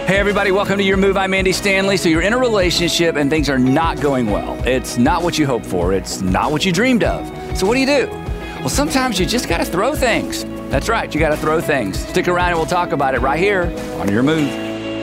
Hey everybody, welcome to Your Move. I'm Andy Stanley. So you're in a relationship and things are not going well. It's not what you hoped for. It's not what you dreamed of. So what do? Well, sometimes you just got to throw things. That's right, you got to throw things. Stick around and we'll talk about it right here on Your Move.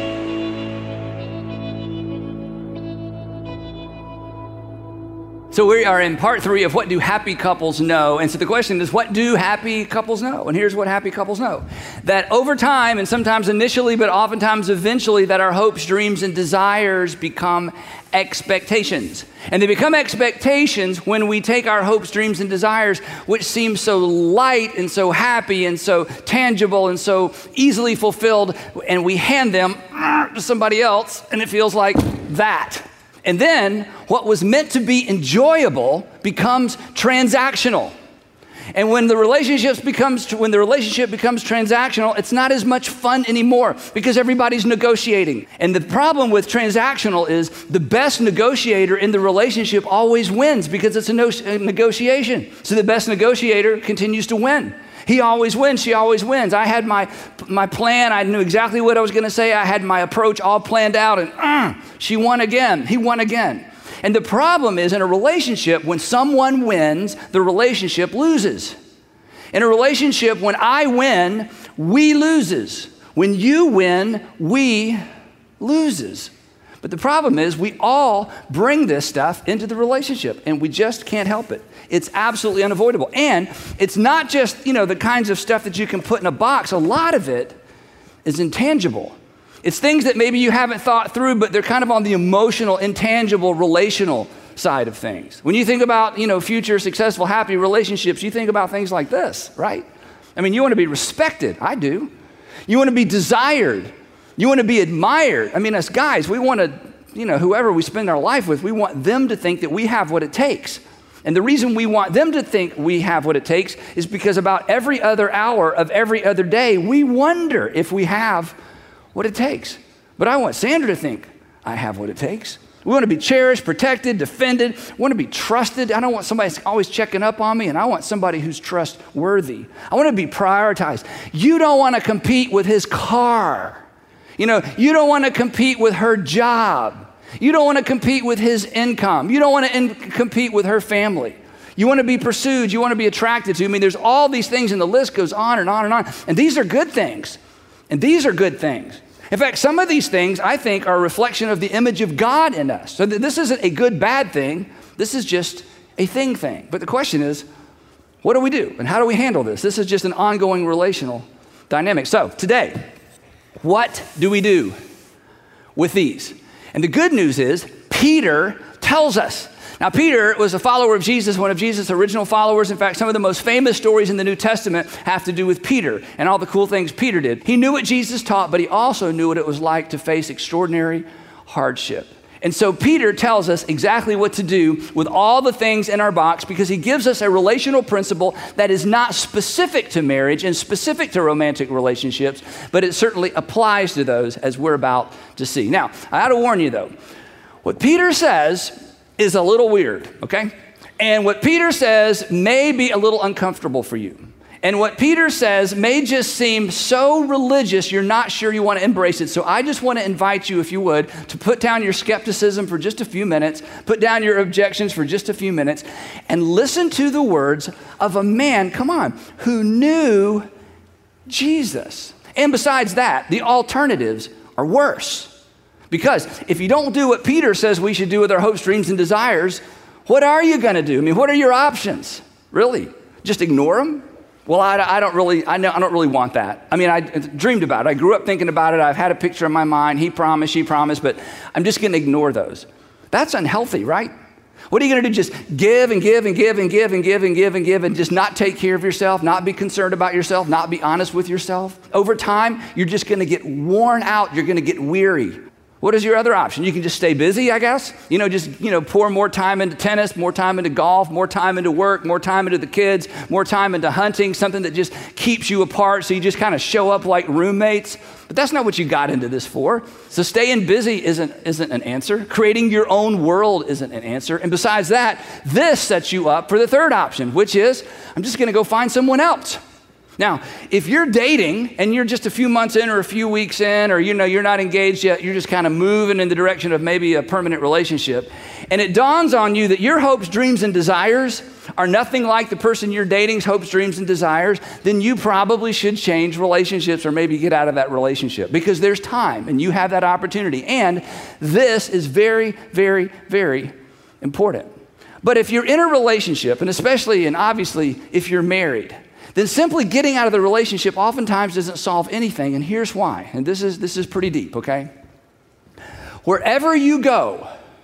So we are in part 3 of what do happy couples know? And so the question is, what do happy couples know? And here's what happy couples know. That over time, and sometimes initially, but oftentimes eventually, that our hopes, dreams, and desires become expectations. And they become expectations when we take our hopes, dreams, and desires, which seem so light and so happy and so tangible and so easily fulfilled, and we hand them to somebody else, and it feels like that. And then what was meant to be enjoyable becomes transactional. And when the relationship becomes transactional, it's not as much fun anymore because everybody's negotiating. And the problem with transactional is the best negotiator in the relationship always wins because it's a negotiation. So the best negotiator continues to win. He always wins, she always wins. I had my plan, I knew exactly what I was gonna say, I had my approach all planned out, and she won again, he won again. And the problem is in a relationship, when someone wins, the relationship loses. In a relationship, when I win, we loses. When you win, we loses. But the problem is we all bring this stuff into the relationship and we just can't help it. It's absolutely unavoidable. And it's not just, the kinds of stuff that you can put in a box. A lot of it is intangible. It's things that maybe you haven't thought through, but they're kind of on the emotional, intangible, relational side of things. When you think about, future successful, happy relationships, you think about things like this, right? I mean, you want to be respected. I do. You want to be desired. You want to be admired. I mean, as guys, we want to, whoever we spend our life with, we want them to think that we have what it takes. And the reason we want them to think we have what it takes is because about every other hour of every other day, we wonder if we have what it takes. But I want Sandra to think I have what it takes. We want to be cherished, protected, defended. We want to be trusted. I don't want somebody always checking up on me, and I want somebody who's trustworthy. I want to be prioritized. You don't want to compete with his car. You don't want to compete with her job. You don't want to compete with his income. You don't want to compete with her family. You want to be pursued. You want to be attracted to. I mean, there's all these things, and the list goes on and on and on. And these are good things. And these are good things. In fact, some of these things, I think, are a reflection of the image of God in us. So this isn't a good, bad thing. This is just a thing. But the question is, what do we do? And how do we handle this? This is just an ongoing relational dynamic. So today, what do we do with these? And the good news is Peter tells us. Now, Peter was a follower of Jesus, one of Jesus' original followers. In fact, some of the most famous stories in the New Testament have to do with Peter and all the cool things Peter did. He knew what Jesus taught, but he also knew what it was like to face extraordinary hardship. And so Peter tells us exactly what to do with all the things in our box because he gives us a relational principle that is not specific to marriage and specific to romantic relationships, but it certainly applies to those as we're about to see. Now, I ought to warn you though, what Peter says is a little weird, okay? And what Peter says may be a little uncomfortable for you. And what Peter says may just seem so religious, you're not sure you want to embrace it. So I just want to invite you, if you would, to put down your skepticism for just a few minutes, put down your objections for just a few minutes, and listen to the words of a man, who knew Jesus. And besides that, the alternatives are worse. Because if you don't do what Peter says we should do with our hopes, dreams, and desires, what are you going to do? I mean, what are your options? Really? Just ignore them? Well, I don't really want that. I mean, I dreamed about it. I grew up thinking about it. I've had a picture in my mind. He promised, she promised, but I'm just going to ignore those. That's unhealthy, right? What are you going to do? Just give and give and give and give and give and give and give and just not take care of yourself, not be concerned about yourself, not be honest with yourself? Over time, you're just going to get worn out. You're going to get weary. What is your other option? You can just stay busy, I guess. Pour more time into tennis, more time into golf, more time into work, more time into the kids, more time into hunting, something that just keeps you apart so you just kind of show up like roommates. But that's not what you got into this for. So staying busy isn't an answer. Creating your own world isn't an answer. And besides that, this sets you up for the third option, which is, I'm just going to go find someone else. Now, if you're dating and you're just a few months in or a few weeks in, or you're not engaged yet, you're just kind of moving in the direction of maybe a permanent relationship, and it dawns on you that your hopes, dreams, and desires are nothing like the person you're dating's hopes, dreams, and desires, then you probably should change relationships or maybe get out of that relationship, because there's time and you have that opportunity. And this is very, very, very important. But if you're in a relationship, and especially and obviously if you're married, then simply getting out of the relationship oftentimes doesn't solve anything, and here's why. And this is pretty deep, okay? Wherever you go,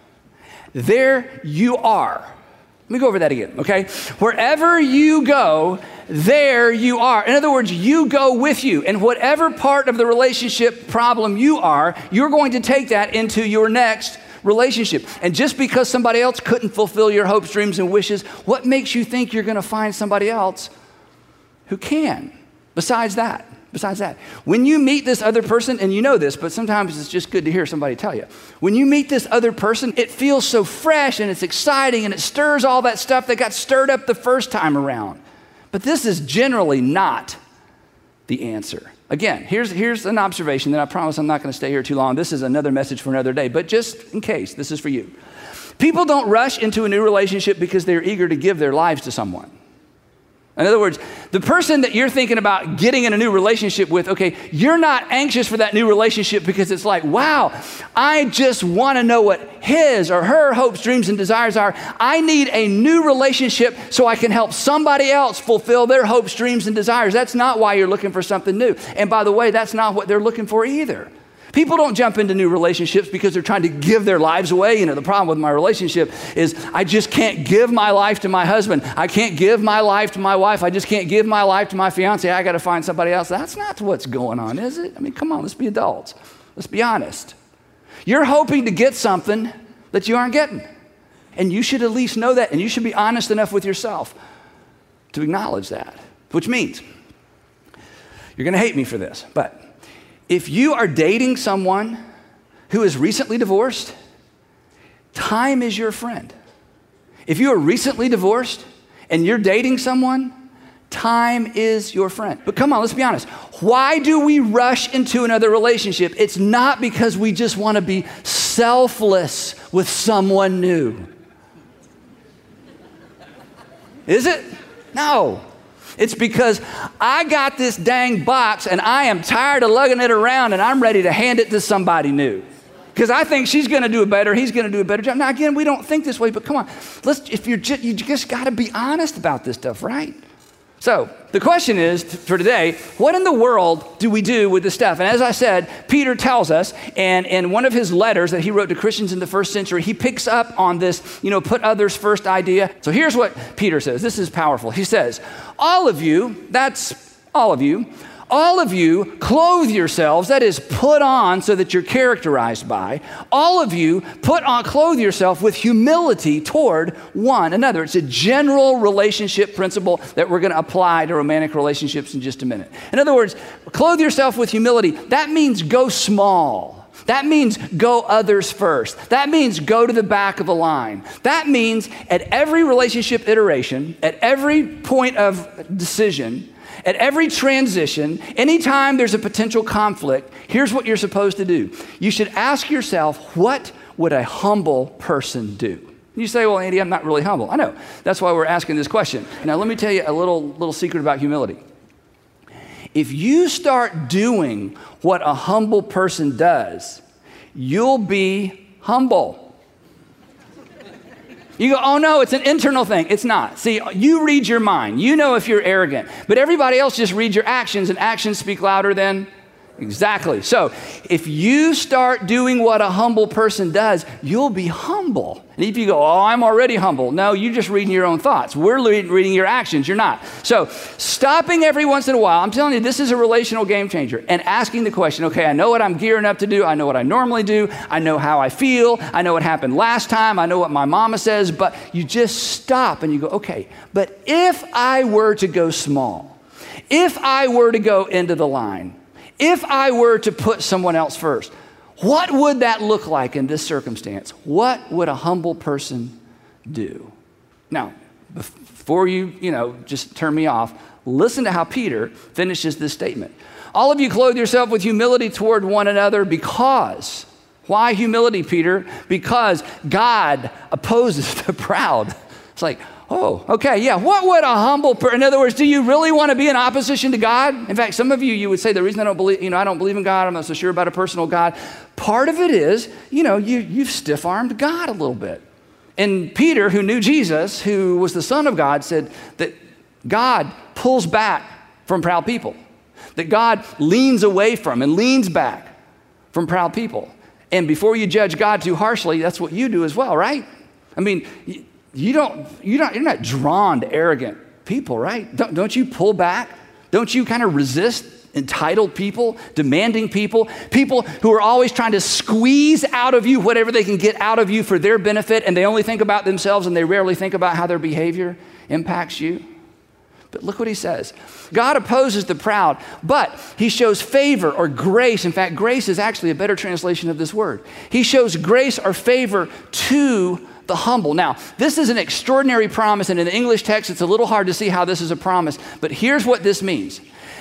there you are. Let me go over that again, okay? Wherever you go, there you are. In other words, you go with you, and whatever part of the relationship problem you are, you're going to take that into your next relationship. And just because somebody else couldn't fulfill your hopes, dreams, and wishes, what makes you think you're going to find somebody else who can? Besides that, when you meet this other person, and you know this, but sometimes it's just good to hear somebody tell you. When you meet this other person, it feels so fresh and it's exciting and it stirs all that stuff that got stirred up the first time around. But this is generally not the answer. Again, here's an observation that I promise I'm not going to stay here too long. This is another message for another day, but just in case, this is for you. People don't rush into a new relationship because they're eager to give their lives to someone. In other words, the person that you're thinking about getting in a new relationship with, okay, you're not anxious for that new relationship because it's like, wow, I just want to know what his or her hopes, dreams, and desires are. I need a new relationship so I can help somebody else fulfill their hopes, dreams, and desires. That's not why you're looking for something new. And by the way, that's not what they're looking for either. People don't jump into new relationships because they're trying to give their lives away. The problem with my relationship is I just can't give my life to my husband. I can't give my life to my wife. I just can't give my life to my fiance. I got to find somebody else. That's not what's going on, is it? I mean, come on, let's be adults. Let's be honest. You're hoping to get something that you aren't getting. And you should at least know that. And you should be honest enough with yourself to acknowledge that. Which means, you're going to hate me for this, but if you are dating someone who is recently divorced, time is your friend. If you are recently divorced and you're dating someone, time is your friend. But come on, let's be honest. Why do we rush into another relationship? It's not because we just want to be selfless with someone new. Is it? No. It's because I got this dang box and I am tired of lugging it around and I'm ready to hand it to somebody new. Because I think she's going to do it better, he's going to do a better job. Now, again, we don't think this way, but come on. You just got to be honest about this stuff, right? So the question is for today, what in the world do we do with this stuff? And as I said, Peter tells us, and in one of his letters that he wrote to Christians in the first century, he picks up on this, put others first idea. So here's what Peter says. This is powerful. He says, all of you, that's all of you clothe yourselves, that is, put on so that you're characterized by. All of you clothe yourself with humility toward one another. It's a general relationship principle that we're going to apply to romantic relationships in just a minute. In other words, clothe yourself with humility. That means go small. That means go others first. That means go to the back of the line. That means at every relationship iteration, at every point of decision, at every transition, anytime there's a potential conflict, here's what you're supposed to do. You should ask yourself, what would a humble person do? You say, well, Andy, I'm not really humble. I know. That's why we're asking this question. Now, let me tell you a little secret about humility. If you start doing what a humble person does, you'll be humble. You go, oh no, it's an internal thing. It's not. See, you read your mind. You know if you're arrogant. But everybody else just reads your actions, and actions speak louder than... Exactly. So if you start doing what a humble person does, you'll be humble. And if you go, oh, I'm already humble. No, you're just reading your own thoughts. We're reading your actions. You're not. So stopping every once in a while, I'm telling you, this is a relational game changer. And asking the question, okay, I know what I'm gearing up to do. I know what I normally do. I know how I feel. I know what happened last time. I know what my mama says. But you just stop and you go, okay, but if I were to go small, if I were to go into the line, if I were to put someone else first, what would that look like in this circumstance? What would a humble person do? Now, before you just turn me off, listen to how Peter finishes this statement. All of you clothe yourself with humility toward one another because, why humility, Peter? Because God opposes the proud. It's like, oh, okay, yeah, what would a humble person, in other words, do you really want to be in opposition to God? In fact, some of you would say the reason I don't believe in God, I'm not so sure about a personal God. Part of it is, you've stiff-armed God a little bit. And Peter, who knew Jesus, who was the Son of God, said that God pulls back from proud people, that God leans away from and leans back from proud people. And before you judge God too harshly, that's what you do as well, right? I mean, you're not drawn to arrogant people, right? Don't you pull back? Don't you kind of resist entitled people, demanding people who are always trying to squeeze out of you whatever they can get out of you for their benefit, and they only think about themselves and they rarely think about how their behavior impacts you? But look what he says. God opposes the proud, but he shows favor or grace. In fact, grace is actually a better translation of this word. He shows grace or favor to the humble. Now, this is an extraordinary promise, and in the English text, it's a little hard to see how this is a promise, but here's what this means.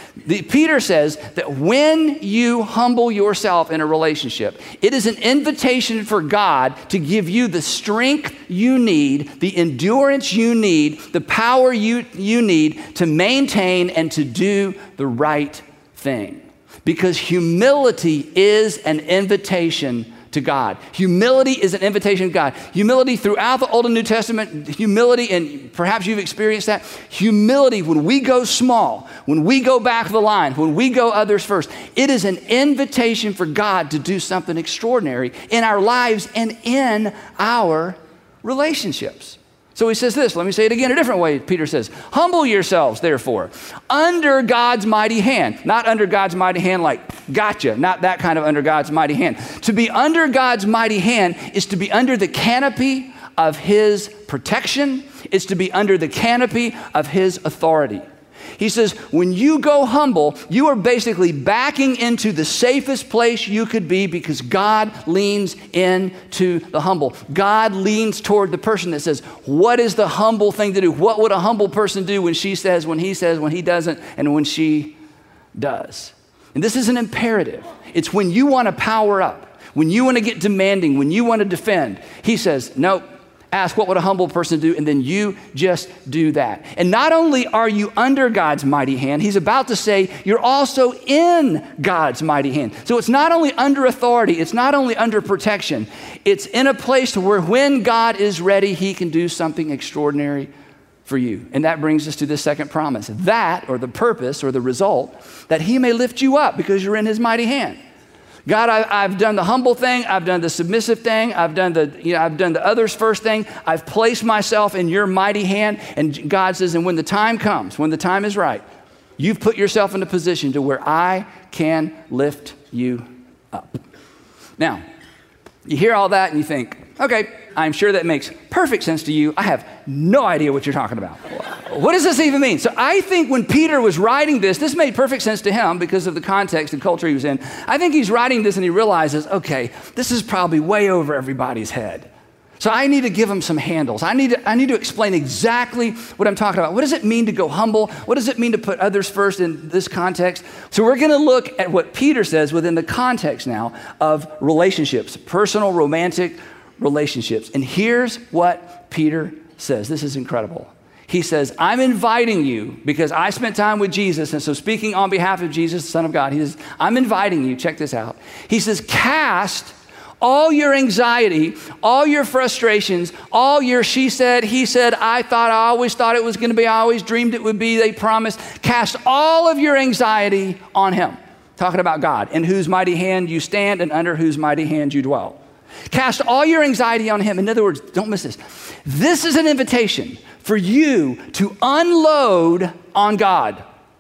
Peter says that when you humble yourself in a relationship, it is an invitation for God to give you the strength you need, the endurance you need, the power you need to maintain and to do the right thing. Because humility is an invitation to God. Humility is an invitation to God. Humility throughout the Old and New Testament, humility, and perhaps you've experienced that, humility when we go small, when we go back of the line, when we go others first, it is an invitation for God to do something extraordinary in our lives and in our relationships. So he says this, let me say it again a different way. Peter says, humble yourselves, therefore, under God's mighty hand. Not under God's mighty hand like, gotcha, not that kind of under God's mighty hand. To be under God's mighty hand is to be under the canopy of his protection. It's to be under the canopy of his authority. He says, when you go humble, you are basically backing into the safest place you could be because God leans into the humble. God leans toward the person that says, what is the humble thing to do? What would a humble person do when she says, when he says, when he doesn't, and when she does? And this is an imperative. It's when you want to power up, when you want to get demanding, when you want to defend. He says, nope. Ask what would a humble person do, and then you just do that. And not only are you under God's mighty hand, he's about to say you're also in God's mighty hand. So it's not only under authority, it's not only under protection, it's in a place where when God is ready, he can do something extraordinary for you. And that brings us to the second promise. That, or the purpose, or the result, that he may lift you up because you're in his mighty hand. God, I've done the humble thing. I've done the submissive thing. I've done the others first thing. I've placed myself in your mighty hand. And God says, and when the time comes, when the time is right, you've put yourself in a position to where I can lift you up. Now, you hear all that and you think, okay, I'm sure that makes perfect sense to you. I have no idea what you're talking about. What does this even mean? So I think when Peter was writing this made perfect sense to him because of the context and culture he was in. I think he's writing this and he realizes, okay, this is probably way over everybody's head. So I need to give him some handles. I need to explain exactly what I'm talking about. What does it mean to go humble? What does it mean to put others first in this context? So we're going to look at what Peter says within the context now of relationships, personal, romantic relationships. And here's what Peter says. This is incredible. He says, I'm inviting you because I spent time with Jesus. And so speaking on behalf of Jesus, the Son of God, he says, I'm inviting you. Check this out. He says, cast all your anxiety, all your frustrations, all your she said, he said, I thought, I always thought it was going to be, I always dreamed it would be, they promised. Cast all of your anxiety on him. Talking about God, in whose mighty hand you stand and under whose mighty hand you dwell. Cast all your anxiety on him. In other words, don't miss this. This is an invitation for you to unload on God.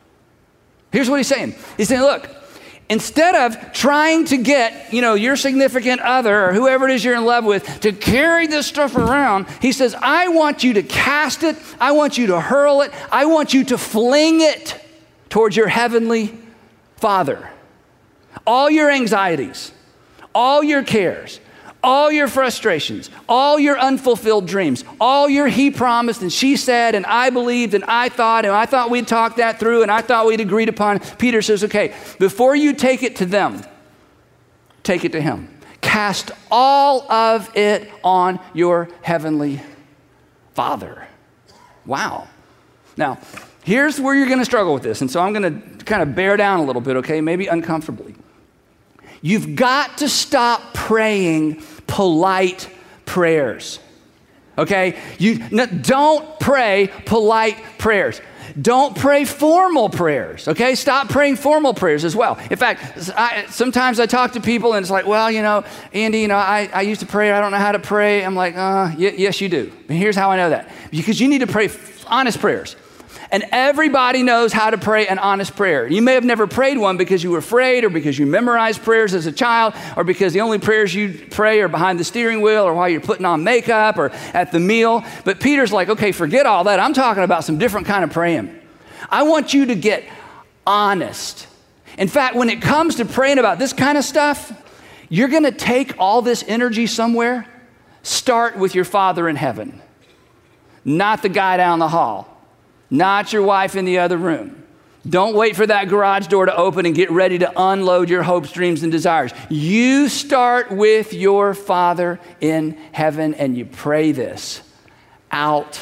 Here's what he's saying. He's saying, look, instead of trying to get, your significant other or whoever it is you're in love with to carry this stuff around, he says, I want you to cast it. I want you to hurl it. I want you to fling it towards your heavenly Father. All your anxieties, all your cares, all your frustrations, all your unfulfilled dreams, all your he promised and she said and I believed and I thought we'd talked that through and I thought we'd agreed upon. Peter says, okay, before you take it to them, take it to him. Cast all of it on your heavenly Father. Wow. Now, here's where you're going to struggle with this. And so I'm going to kind of bear down a little bit, okay, maybe uncomfortably. You've got to stop praying polite prayers, okay? Don't pray polite prayers. Don't pray formal prayers, okay? Stop praying formal prayers as well. In fact, sometimes I talk to people and it's like, well, Andy, I used to pray. I don't know how to pray. I'm like, yes, you do. And here's how I know that. Because you need to pray honest prayers. And everybody knows how to pray an honest prayer. You may have never prayed one because you were afraid or because you memorized prayers as a child or because the only prayers you pray are behind the steering wheel or while you're putting on makeup or at the meal. But Peter's like, okay, forget all that. I'm talking about some different kind of praying. I want you to get honest. In fact, when it comes to praying about this kind of stuff, you're going to take all this energy somewhere. Start with your Father in heaven, not the guy down the hall. Not your wife in the other room. Don't wait for that garage door to open and get ready to unload your hopes, dreams, and desires. You start with your Father in heaven and you pray this out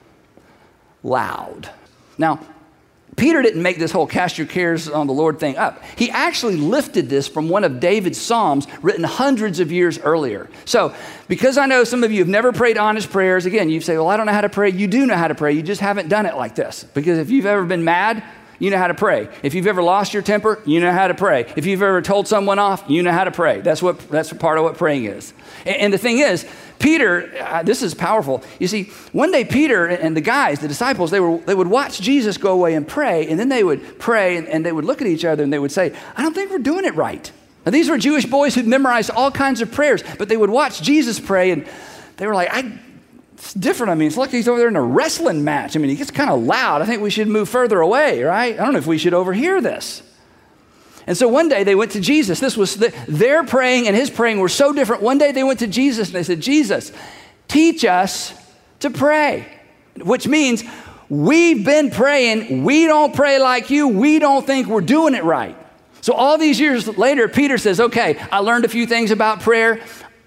loud. Now, Peter didn't make this whole cast your cares on the Lord thing up. He actually lifted this from one of David's Psalms written hundreds of years earlier. So, because I know some of you have never prayed honest prayers, again, you say, well, I don't know how to pray. You do know how to pray. You just haven't done it like this. Because if you've ever been mad, you know how to pray. If you've ever lost your temper, you know how to pray. If you've ever told someone off, you know how to pray. That's part of what praying is. And the thing is, Peter, this is powerful. You see, one day Peter and the guys, the disciples, they would watch Jesus go away and pray, and then they would pray and they would look at each other and they would say, I don't think we're doing it right. Now, these were Jewish boys who'd memorized all kinds of prayers, but they would watch Jesus pray and they were like, it's different. I mean, it's like he's over there in a wrestling match. I mean, he gets kind of loud. I think we should move further away, right? I don't know if we should overhear this. And so one day they went to Jesus. This was their praying and his praying were so different. One day they went to Jesus and they said, Jesus, teach us to pray, which means we've been praying. We don't pray like you. We don't think we're doing it right. So all these years later, Peter says, okay, I learned a few things about prayer.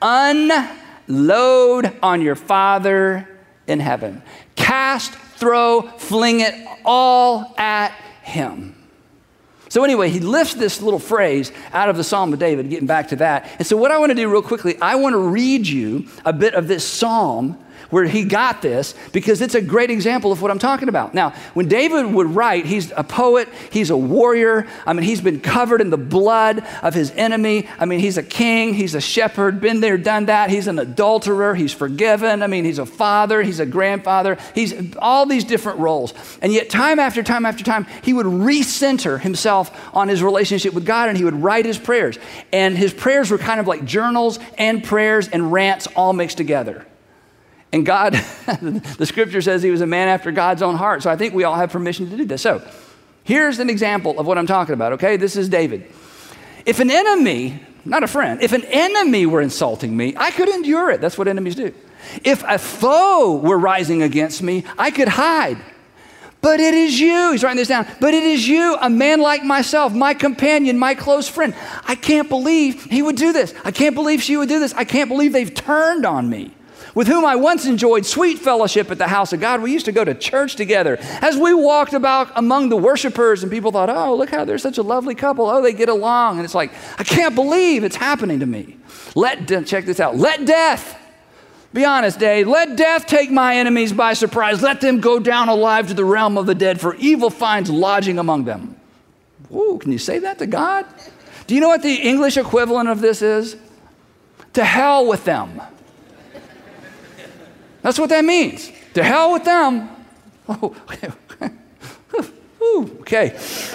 Unload on your Father in heaven. Cast, throw, fling it all at him. So anyway, he lifts this little phrase out of the Psalm of David, getting back to that. And so what I want to do real quickly, I want to read you a bit of this psalm where he got this because it's a great example of what I'm talking about. Now, when David would write, he's a poet, he's a warrior. I mean, he's been covered in the blood of his enemy. I mean, he's a king, he's a shepherd, been there, done that. He's an adulterer, he's forgiven. I mean, he's a father, he's a grandfather. He's all these different roles. And yet time after time after time, he would recenter himself on his relationship with God and he would write his prayers. And his prayers were kind of like journals and prayers and rants all mixed together. And God, the scripture says he was a man after God's own heart. So I think we all have permission to do this. So here's an example of what I'm talking about, okay? This is David. If an enemy, not a friend, if an enemy were insulting me, I could endure it. That's what enemies do. If a foe were rising against me, I could hide. But it is you, he's writing this down, but it is you, a man like myself, my companion, my close friend. I can't believe he would do this. I can't believe she would do this. I can't believe they've turned on me. With whom I once enjoyed sweet fellowship at the house of God. We used to go to church together. As we walked about among the worshipers and people thought, oh, look how they're such a lovely couple. Oh, they get along. And it's like, I can't believe it's happening to me. Check this out. Let death, be honest, Dave, let death take my enemies by surprise. Let them go down alive to the realm of the dead, for evil finds lodging among them. Whoa, can you say that to God? Do you know what the English equivalent of this is? To hell with them. That's what that means. To hell with them. Oh, okay.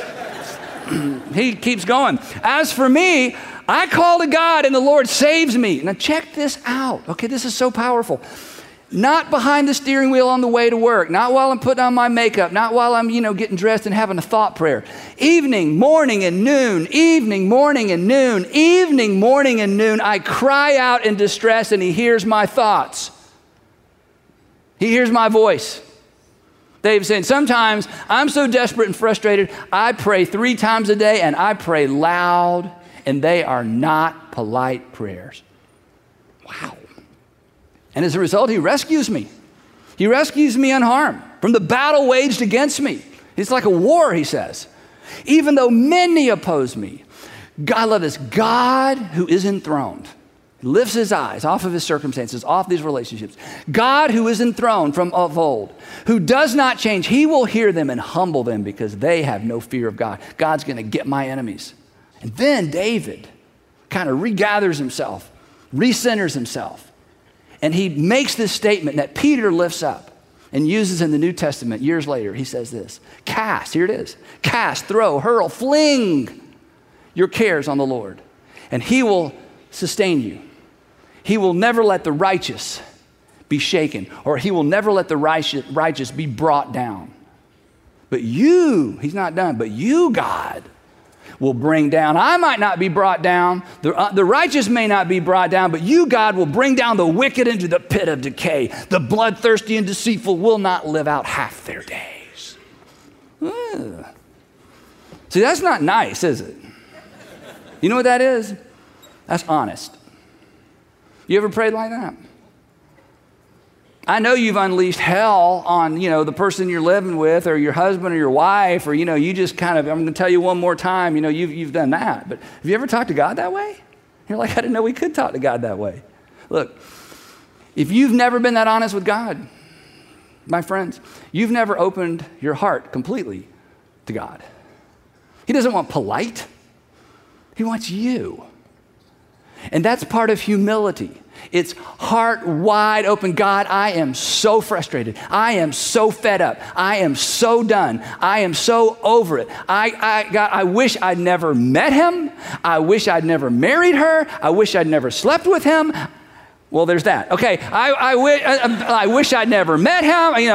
He keeps going. As for me, I call to God and the Lord saves me. Now check this out. Okay, this is so powerful. Not behind the steering wheel on the way to work, not while I'm putting on my makeup, not while I'm, getting dressed and having a thought prayer. Evening, morning, and noon, evening, morning, and noon, evening, morning, and noon, I cry out in distress and he hears my thoughts. He hears my voice. David's saying, sometimes I'm so desperate and frustrated, I pray 3 times a day and I pray loud, and they are not polite prayers. Wow. And as a result, he rescues me. He rescues me unharmed from the battle waged against me. It's like a war, he says. Even though many oppose me, God, love this, God who is enthroned, lifts his eyes off of his circumstances, off these relationships. God who is enthroned from of old, who does not change, he will hear them and humble them because they have no fear of God. God's going to get my enemies. And then David kind of regathers himself, recenters himself. And he makes this statement that Peter lifts up and uses in the New Testament years later. He says this, cast, here it is, cast, throw, hurl, fling your cares on the Lord, and he will sustain you. He will never let the righteous be shaken, or he will never let the righteous be brought down. But you, he's not done, but you, God, will bring down. I might not be brought down. The righteous may not be brought down, but you, God, will bring down the wicked into the pit of decay. The bloodthirsty and deceitful will not live out half their days. Ugh. See, that's not nice, is it? You know what that is? That's honest. You ever prayed like that? I know you've unleashed hell on, the person you're living with or your husband or your wife, or, you just kind of, I'm going to tell you one more time, you've done that. But have you ever talked to God that way? You're like, I didn't know we could talk to God that way. Look, if you've never been that honest with God, my friends, you've never opened your heart completely to God. He doesn't want polite. He wants you. And that's part of humility. It's heart wide open. God, I am so frustrated. I am so fed up. I am so done. I am so over it. God, I wish I'd never met him. I wish I'd never married her. I wish I'd never slept with him. Well, there's that. Okay, I wish I'd never met him.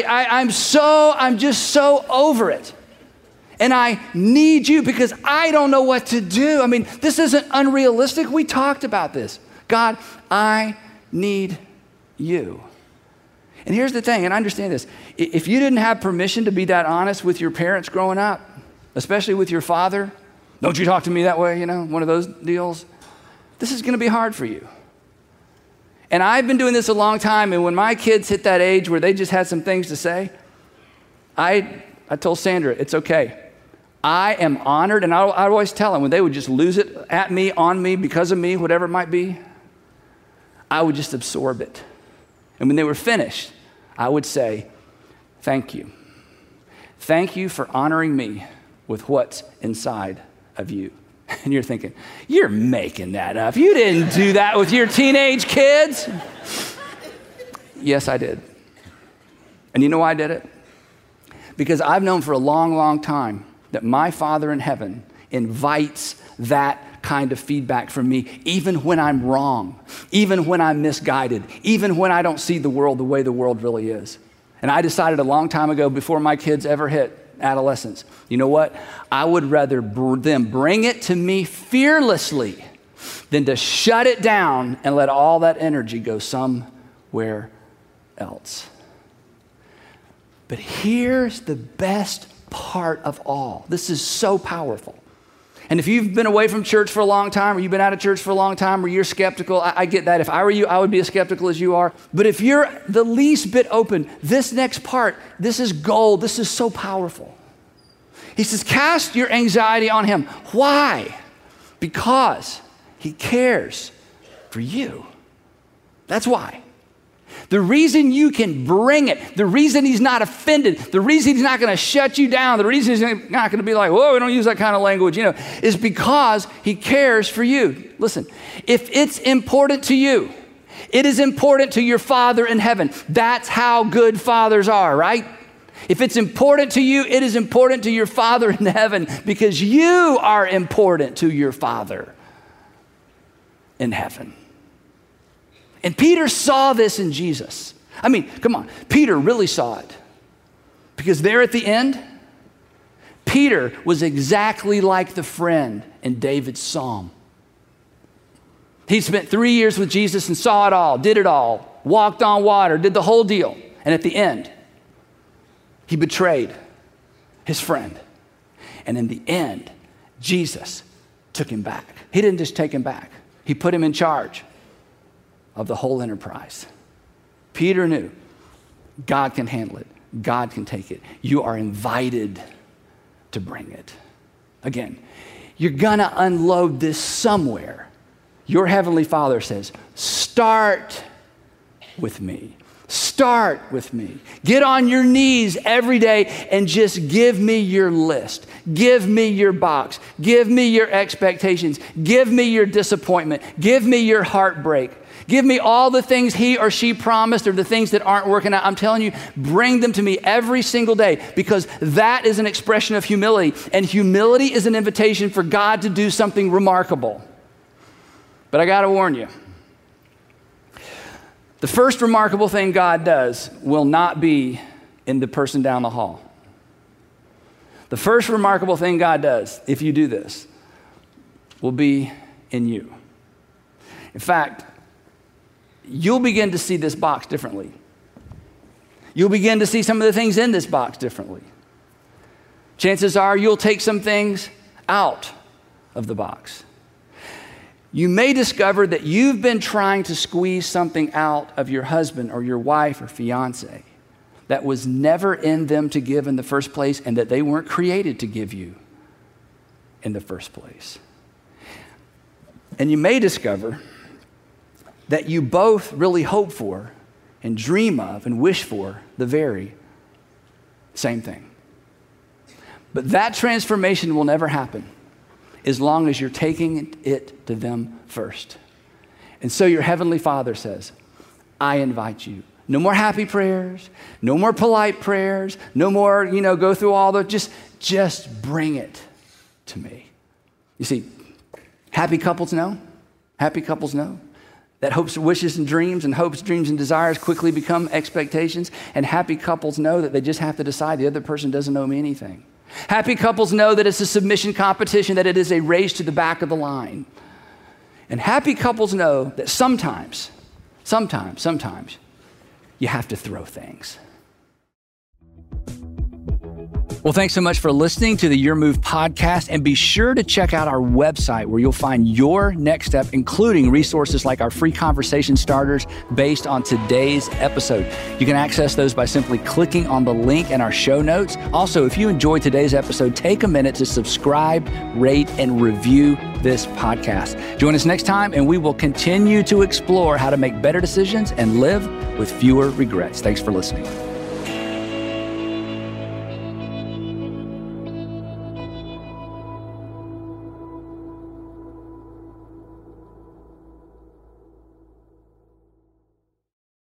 I'm just so over it. And I need you because I don't know what to do. I mean, this isn't unrealistic. We talked about this. God, I need you. And here's the thing, and understand this. If you didn't have permission to be that honest with your parents growing up, especially with your father, don't you talk to me that way, one of those deals, this is going to be hard for you. And I've been doing this a long time, and when my kids hit that age where they just had some things to say, I told Sandra, it's okay. I am honored, and I always tell them when they would just lose it at me, on me, because of me, whatever it might be, I would just absorb it. And when they were finished, I would say, thank you. Thank you for honoring me with what's inside of you. And you're thinking, you're making that up. You didn't do that with your teenage kids. Yes, I did. And you know why I did it? Because I've known for a long, long time that my Father in heaven invites that kind of feedback from me, even when I'm wrong, even when I'm misguided, even when I don't see the world the way the world really is. And I decided a long time ago, before my kids ever hit adolescence, you know what? I would rather them bring it to me fearlessly than to shut it down and let all that energy go somewhere else. But here's the best part of all. This is so powerful. And if you've been away from church for a long time, or you've been out of church for a long time, or you're skeptical, I get that. If I were you, I would be as skeptical as you are. But if you're the least bit open, this next part, this is gold. This is so powerful. He says, cast your anxiety on him. Why? Because he cares for you. That's why. The reason you can bring it, the reason he's not offended, the reason he's not going to shut you down, the reason he's not going to be like, whoa, we don't use that kind of language, is because he cares for you. Listen, if it's important to you, it is important to your Father in heaven. That's how good fathers are, right? If it's important to you, it is important to your Father in heaven because you are important to your Father in heaven. And Peter saw this in Jesus. I mean, come on, Peter really saw it. Because there at the end, Peter was exactly like the friend in David's psalm. He spent 3 years with Jesus and saw it all, did it all, walked on water, did the whole deal. And at the end, he betrayed his friend. And in the end, Jesus took him back. He didn't just take him back. He put him in charge of the whole enterprise. Peter knew God can handle it. God can take it. You are invited to bring it. Again, you're gonna unload this somewhere. Your Heavenly Father says, start with me. Start with me. Get on your knees every day and just give me your list. Give me your box. Give me your expectations. Give me your disappointment. Give me your heartbreak. Give me all the things he or she promised or the things that aren't working out. I'm telling you, bring them to me every single day, because that is an expression of humility. And humility is an invitation for God to do something remarkable. But I got to warn you, the first remarkable thing God does will not be in the person down the hall. The first remarkable thing God does, if you do this, will be in you. In fact, you'll begin to see this box differently. You'll begin to see some of the things in this box differently. Chances are you'll take some things out of the box. You may discover that you've been trying to squeeze something out of your husband or your wife or fiance that was never in them to give in the first place, and that they weren't created to give you in the first place. And you may discover that you both really hope for and dream of and wish for the very same thing. But that transformation will never happen as long as you're taking it to them first. And so your Heavenly Father says, I invite you. No more happy prayers, no more polite prayers, no more, go through all the, just bring it to me. You see, happy couples know that hopes, wishes, and dreams, and hopes, dreams, and desires quickly become expectations. And happy couples know that they just have to decide the other person doesn't owe me anything. Happy couples know that it's a submission competition, that it is a race to the back of the line. And happy couples know that sometimes, you have to throw things. Well, thanks so much for listening to the Your Move podcast, and be sure to check out our website where you'll find your next step, including resources like our free conversation starters based on today's episode. You can access those by simply clicking on the link in our show notes. Also, if you enjoyed today's episode, take a minute to subscribe, rate, and review this podcast. Join us next time, and we will continue to explore how to make better decisions and live with fewer regrets. Thanks for listening.